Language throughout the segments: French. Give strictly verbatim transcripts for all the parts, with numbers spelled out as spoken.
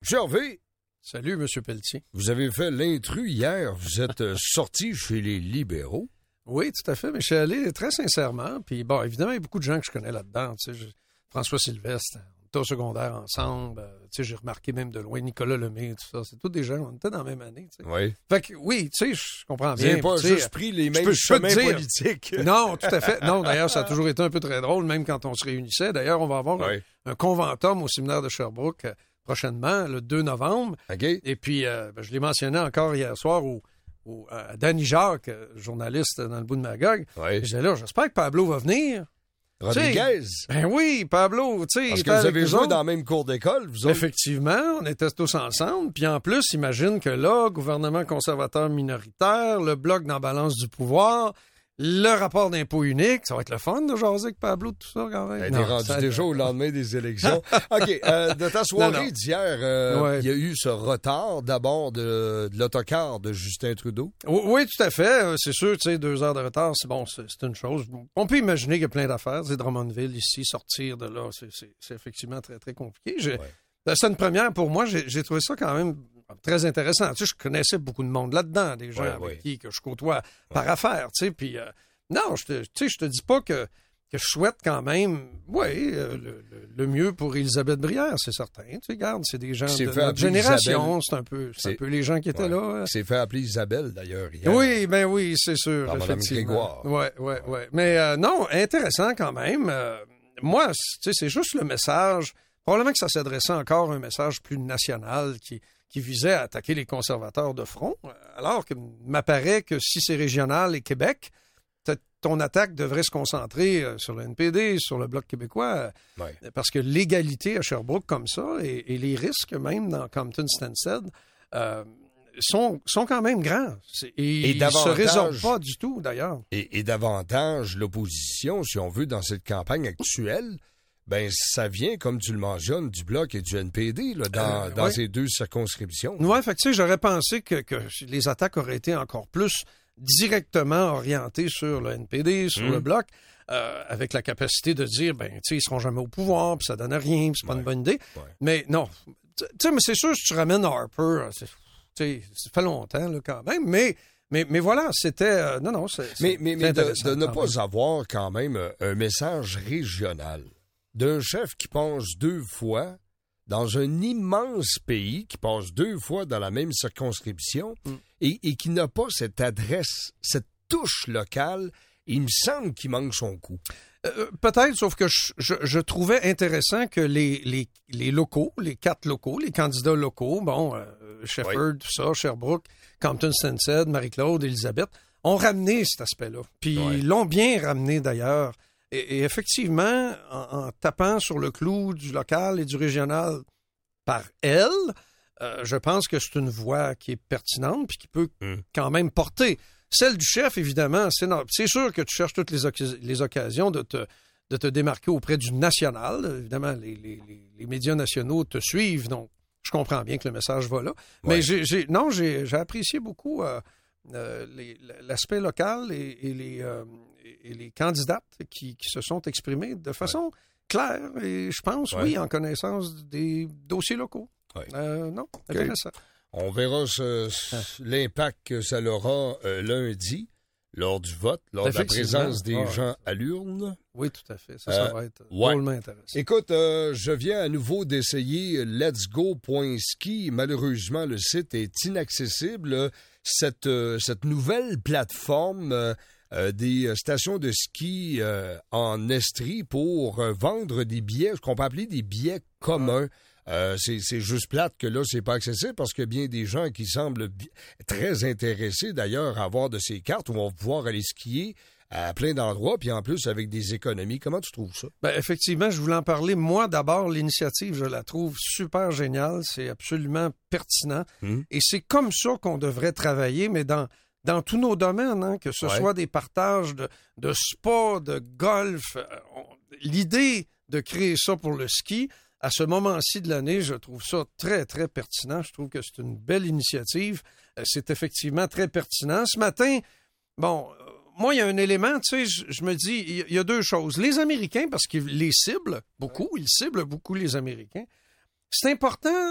Monsieur Hervé. Salut, M. Pelletier. Vous avez fait l'intrus hier. Vous êtes euh, sorti chez les libéraux. Oui, tout à fait. Mais je suis allé très sincèrement. Puis bon, évidemment, il y a beaucoup de gens que je connais là-dedans. Tu sais, je... François Sylvestre, on était au secondaire ensemble. Euh, tu sais, j'ai remarqué même de loin Nicolas Lemay, tout ça. C'est tous des gens, on était dans la même année. Tu sais. Oui. Fait que oui, tu sais, je comprends Vous bien. n'avez pas tu sais, juste pris les mêmes peux, chemins dire, politiques. Non, tout à fait. Non, d'ailleurs, ça a toujours été un peu très drôle, même quand on se réunissait. D'ailleurs, on va avoir oui. un, un conventum au séminaire de Sherbrooke euh, prochainement, le deux novembre. OK. Et puis, euh, ben, je l'ai mentionné encore hier soir où, où euh, Danny Jacques, journaliste dans le bout de Magog, oui. je disais là, j'espère que Pablo va venir. Rodriguez. T'sais, ben oui, Pablo, tu sais. Parce que vous avez joué dans la même cour d'école, vous autres. Effectivement, on était tous ensemble. Puis en plus, imagine que là, gouvernement conservateur minoritaire, le bloc dans la balance du pouvoir, le rapport d'impôt unique, ça va être le fun de jaser avec Pablo, tout ça, quand même. Elle est rendu déjà au lendemain des élections. OK, euh, de ta soirée non, non. d'hier, euh, ouais. il y a eu ce retard d'abord de, de l'autocar de Justin Trudeau. Oui, oui, tout à fait. C'est sûr, tu sais, deux heures de retard, c'est bon, c'est, c'est une chose. On peut imaginer qu'il y a plein d'affaires. C'est Drummondville, ici, sortir de là, c'est, c'est, c'est effectivement très, très compliqué. J'ai, ouais. C'est une première pour moi. J'ai, j'ai trouvé ça quand même très intéressant. Tu sais, je connaissais beaucoup de monde là-dedans, des gens ouais, avec ouais. qui que je côtoie ouais. par affaire, tu sais, puis euh, non, je te, tu sais, je te dis pas que, que je souhaite quand même, oui, euh, le, le, le mieux pour Élisabeth Brière, c'est certain. Tu sais, regarde, c'est des gens c'est de notre génération, c'est un peu, c'est, c'est un peu les gens qui étaient ouais. là. C'est fait appeler Isabelle, d'ailleurs, hier. Oui, ben oui, c'est sûr, par effectivement. Oui, oui, oui. Mais euh, non, intéressant quand même. Euh, moi, tu sais, c'est juste le message. Probablement que ça s'adressait encore à un message plus national qui, qui visait à attaquer les conservateurs de front, alors que m'apparaît que si c'est régional et Québec, ton attaque devrait se concentrer sur le N P D, sur le Bloc québécois, ouais. parce que l'égalité à Sherbrooke comme ça, et, et les risques même dans Compton-Stanstead, euh, sont, sont quand même grands. Et, et ils ne se résolvent pas du tout, d'ailleurs. Et, et davantage, l'opposition, si on veut, dans cette campagne actuelle, ben ça vient, comme tu le mentionnes, du Bloc et du N P D là, dans, euh, dans ouais. ces deux circonscriptions. Oui, fait que tu sais, j'aurais pensé que, que les attaques auraient été encore plus directement orientés sur le N P D, sur mmh. le Bloc, euh, avec la capacité de dire, ben, tu sais, ils seront jamais au pouvoir, puis ça donne rien, puis c'est pas ouais. une bonne idée. Ouais. Mais non, tu sais, mais c'est sûr, si tu ramènes Harper, tu sais, ça fait longtemps, là, quand même, mais... Mais, mais voilà, c'était... Euh, non, non, c'est... Mais, c'est mais, mais de, de ne pas même. avoir quand même un message régional d'un chef qui pense deux fois dans un immense pays, qui passe deux fois dans la même circonscription mm. et, et qui n'a pas cette adresse, cette touche locale, il me semble qu'il manque son coup. Euh, peut-être, sauf que je, je, je trouvais intéressant que les, les, les locaux, les quatre locaux, les candidats locaux, bon, euh, Shefford, oui. tout ça, Sherbrooke, Compton-Stanstead, Marie-Claude, Élisabeth, ont ramené cet aspect-là. Puis oui. ils l'ont bien ramené d'ailleurs. Et, et effectivement, en, en tapant sur le clou du local et du régional par elle, euh, je pense que c'est une voix qui est pertinente puis qui peut mm. quand même porter. Celle du chef, évidemment, c'est, c'est sûr que tu cherches toutes les, oc- les occasions de te, de te démarquer auprès du national. Évidemment, les, les, les médias nationaux te suivent, donc je comprends bien que le message va là. Ouais. Mais j'ai, j'ai, non, j'ai, j'ai apprécié beaucoup euh, euh, les, l'aspect local et, et les... Euh, et les candidates qui, qui se sont exprimées de façon ouais. claire et je pense, ouais. oui, en connaissance des dossiers locaux. Ouais. Euh, non, okay. intéressant. On verra ce, ce, ah. l'impact que ça aura euh, lundi lors du vote, lors de la présence des ah, gens à l'urne. Oui, tout à fait. Ça, ça euh, va être ouais. drôlement intéressant. Écoute, euh, je viens à nouveau d'essayer letsgo point ski. Malheureusement, le site est inaccessible. Cette, euh, cette nouvelle plateforme... Euh, Euh, des stations de ski euh, en Estrie pour euh, vendre des billets, ce qu'on peut appeler des billets communs. Euh, c'est, c'est juste plate que là, c'est pas accessible parce qu'il y a bien des gens qui semblent bi- très intéressés d'ailleurs à avoir de ces cartes où on va pouvoir aller skier à plein d'endroits, puis en plus avec des économies. Comment tu trouves ça? Ben, effectivement, je voulais en parler. Moi, d'abord, l'initiative, je la trouve super géniale. C'est absolument pertinent. Mmh. Et c'est comme ça qu'on devrait travailler, mais dans... dans tous nos domaines, hein, que ce ouais. soit des partages de, de spa, de golf. Euh, on, l'idée de créer ça pour le ski, à ce moment-ci de l'année, je trouve ça très, très pertinent. Je trouve que c'est une belle initiative. Euh, c'est effectivement très pertinent. Ce matin, bon, euh, moi, il y a un élément, tu sais, je, je me dis, il y, y a deux choses. Les Américains, parce qu'ils les ciblent beaucoup, ils ciblent beaucoup les Américains. C'est important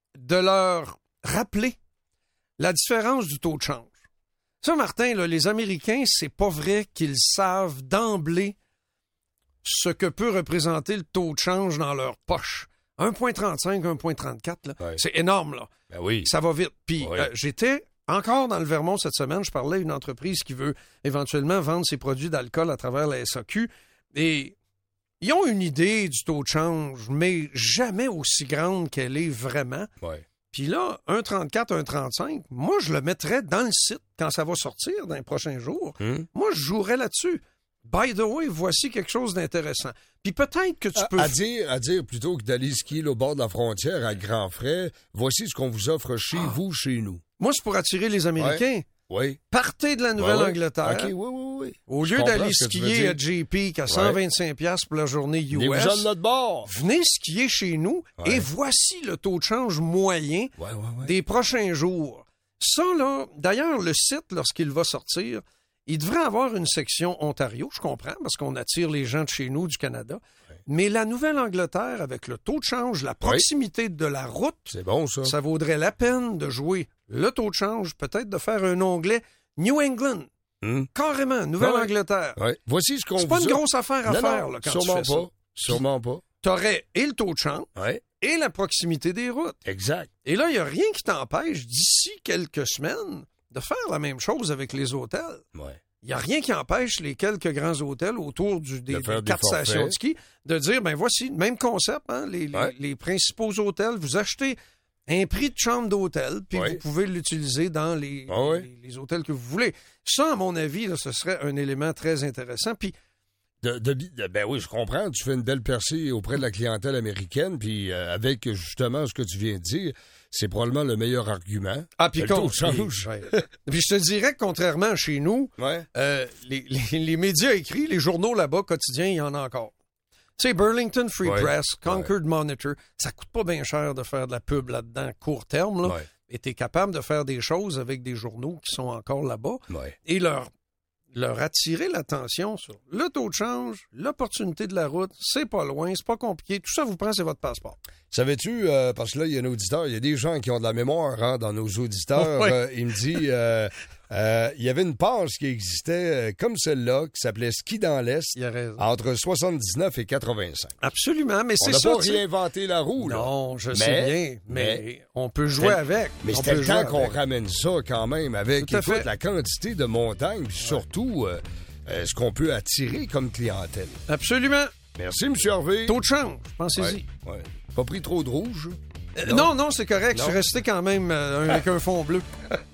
de leur rappeler la différence du taux de change. Ça, Martin, là, les Américains, c'est pas vrai qu'ils savent d'emblée ce que peut représenter le taux de change dans leur poche. un virgule trente-cinq, un virgule trente-quatre, là, ouais. c'est énorme, là. Ben oui. Ça va vite. Puis oui. euh, j'étais encore dans le Vermont cette semaine, je parlais à une entreprise qui veut éventuellement vendre ses produits d'alcool à travers la S A Q, et ils ont une idée du taux de change, mais jamais aussi grande qu'elle est vraiment. Ouais. Puis là, un virgule trente-quatre, un virgule trente-cinq, moi, je le mettrais dans le site quand ça va sortir dans les prochains jours. Hum. Moi, je jouerais là-dessus. By the way, voici quelque chose d'intéressant. Puis peut-être que tu à, peux... À dire, à dire, plutôt que d'aller skier là, au bord de la frontière à grands frais, voici ce qu'on vous offre chez ah. vous, chez nous. Moi, c'est pour attirer les Américains. Oui. Partez de la Nouvelle-Angleterre. Ouais, ouais. OK, oui, oui, oui. Au lieu d'aller skier à J P qui a cent vingt-cinq dollars pour la journée U S, venez-vous-en de notre bord. Venez skier chez nous ouais. et voici le taux de change moyen ouais, ouais, ouais. des prochains jours. Ça, là, d'ailleurs, le site, lorsqu'il va sortir, il devrait avoir une section Ontario, je comprends, parce qu'on attire les gens de chez nous, du Canada. Ouais. Mais la Nouvelle-Angleterre, avec le taux de change, la proximité ouais. de la route, c'est bon, ça. Ça vaudrait la peine de jouer le taux de change, peut-être de faire un onglet New England. Hum. Carrément, Nouvelle-Angleterre. Ouais. Ouais. Voici ce qu'on C'est vous pas une a... grosse affaire à non, faire non, là, quand sûrement tu fais pas. ça. Sûrement pas. T'aurais et le taux de change ouais. et la proximité des routes. Exact. Et là, il n'y a rien qui t'empêche, d'ici quelques semaines, de faire la même chose avec les hôtels. Ouais. Il n'y a rien qui empêche les quelques grands hôtels autour du, des, de des quatre des stations de ski de dire, ben voici, même concept, hein, les, ouais. les, les principaux hôtels, vous achetez un prix de chambre d'hôtel, puis ouais. vous pouvez l'utiliser dans les, ah ouais. les, les hôtels que vous voulez. Ça, à mon avis, là, ce serait un élément très intéressant. Puis, de, de, de, ben oui, je comprends. Tu fais une belle percée auprès de la clientèle américaine, puis euh, avec justement ce que tu viens de dire, c'est probablement le meilleur argument. Ah, puis le taux de change. Ouais. Puis je te dirais que contrairement à chez nous, ouais. euh, les, les, les médias écrits, les journaux là-bas quotidiens, il y en a encore. Tu sais, Burlington Free ouais. Press, Concord ouais. Monitor, ça coûte pas bien cher de faire de la pub là-dedans à court terme, là. Ouais. Et t'es capable de faire des choses avec des journaux qui sont encore là-bas ouais. et leur leur attirer l'attention sur le taux de change, l'opportunité de la route, c'est pas loin, c'est pas compliqué. Tout ça vous prend, c'est votre passeport. Savais-tu, euh, parce que là, il y a un auditeur, il y a des gens qui ont de la mémoire hein, dans nos auditeurs. Ouais. Euh, il me dit, euh, euh, il y avait une page qui existait euh, comme celle-là, qui s'appelait Ski dans l'Est, il a raison. entre soixante-dix-neuf et quatre-vingt-cinq. Absolument, mais c'est ça. ça. On n'a pas réinventé la roue, là. Non, je mais, sais bien, mais, mais on peut jouer avec. Mais on c'était le temps qu'on avec. ramène ça quand même, avec écoute, la quantité de montagnes, puis surtout... Euh, Euh, ce qu'on peut attirer comme clientèle. Absolument. Merci, M. Hervé. Taux de change, pensez-y. Ouais, ouais. Pas pris trop de rouge? Euh, non, non, c'est correct. Non. Je suis resté quand même euh, avec un fond bleu.